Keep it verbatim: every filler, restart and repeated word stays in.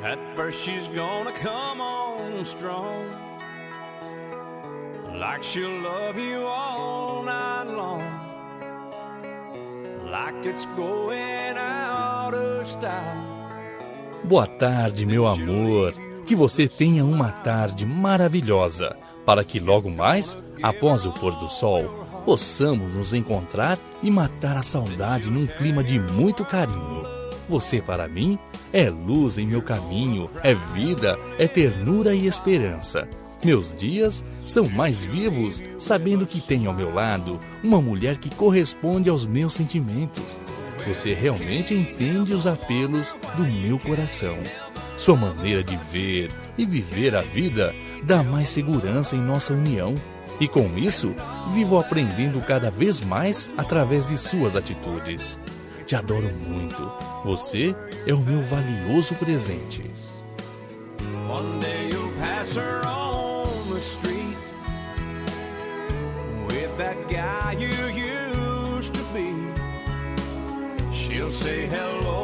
At first she's gonna come on strong, like she'll love you all night long, like it's going out of style. Boa tarde, meu amor. Que você tenha uma tarde maravilhosa, para que logo mais, após o pôr do sol, possamos nos encontrar e matar a saudade num clima de muito carinho. Você para mim é luz em meu caminho, é vida, é ternura e esperança. Meus dias são mais vivos sabendo que tenho ao meu lado uma mulher que corresponde aos meus sentimentos. Você realmente entende os apelos do meu coração. Sua maneira de ver e viver a vida dá mais segurança em nossa união. E com isso, vivo aprendendo cada vez mais através de suas atitudes. Te adoro muito. Você é o meu valioso presente. One day you'll pass her on the street with that guy you used to be. She'll say hello